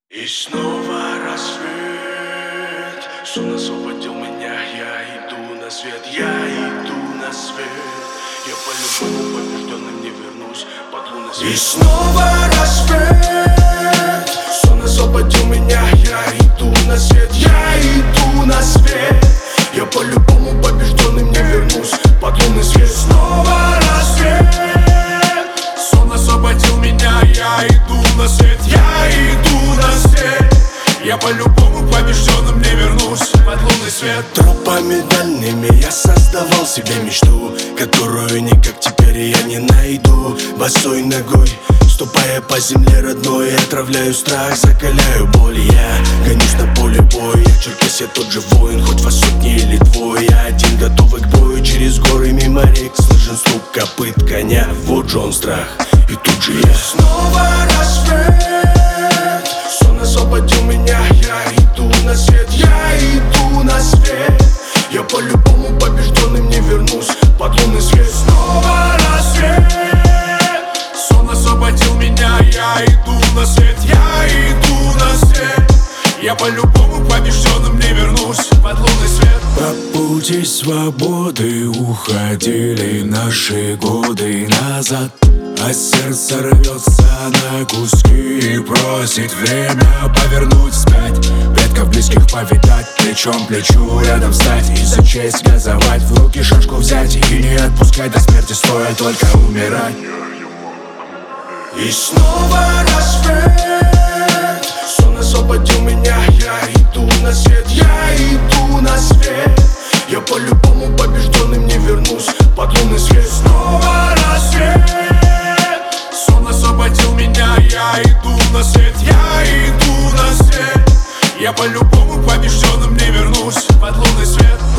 И снова рассвет, сон освободил меня, я иду на свет, я иду на свет. Я по-любому побежденным не вернусь под лунный свет. И снова рассвет, сон освободил меня, я иду на свет, я иду на свет. Я по-любому побежденным не вернусь под лунный свет. Снова рассвет, сон освободил меня, я иду на свет, я иду на свет. Я по-любому побежденным не вернусь под лунный свет. Тропами дальними я создавал себе мечту, которую никак теперь я не найду. Босой ногой, ступая по земле родной, отравляю страх, закаляю боль. Я гонюсь на поле боя, я Черкес, я тот же воин, хоть вас сотни или двое. Я один, готовый к бою, через горы мимо рек слышен стук копыт коня. Вот же он страх, и тут же я. Снова рассвет, сон освободил меня, я иду на свет, я иду на свет. Я по-любому побежденным не вернусь под лунный свет. Снова рассвет, сон освободил меня, я иду на свет, я иду на свет. Я по-любому побежденным не вернусь под лунный свет. По пути свободы уходили наши годы назад, а сердце рвется на куски и просит время повернуть вспять. Предков близких повидать, плечом к плечу рядом стать и за честь газовать, в руки шашку взять и не отпускать до смерти, стоя только умирать. И снова рассвет, сон освободил меня, я иду на свет, я иду на свет. Я по-любому побежденным не вернусь под лунный свет. Снова рассвет, сон освободил меня, я иду на свет, я иду на свет. Я по-любому побежденным не вернусь под лунный свет.